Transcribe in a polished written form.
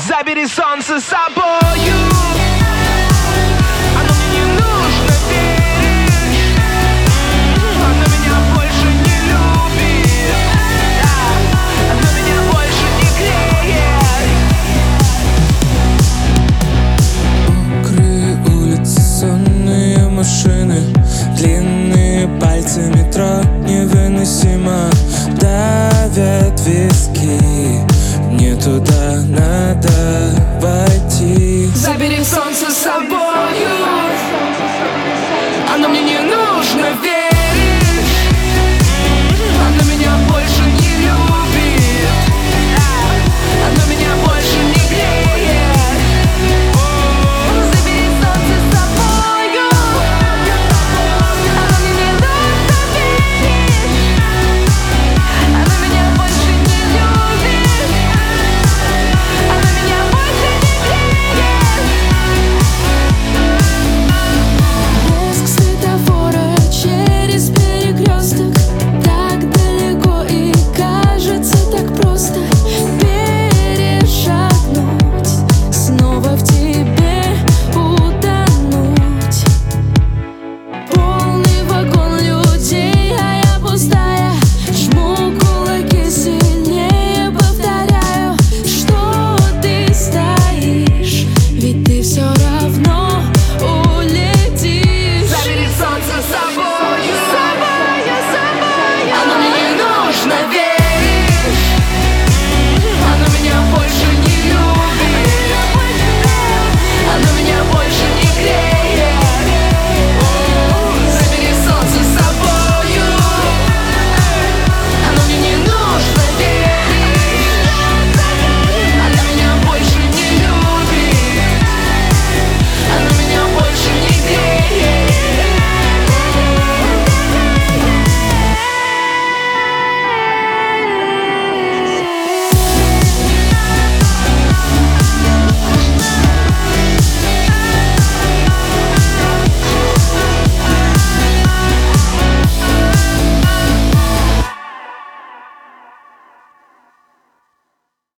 Забери солнце с собою. Оно мне не нужно, веришь? Оно меня больше не любит. Оно меня больше не греет. Мокрые улицы, сонные машины, длинные пальцы, метро невыносимо давят виски. Не туда надо.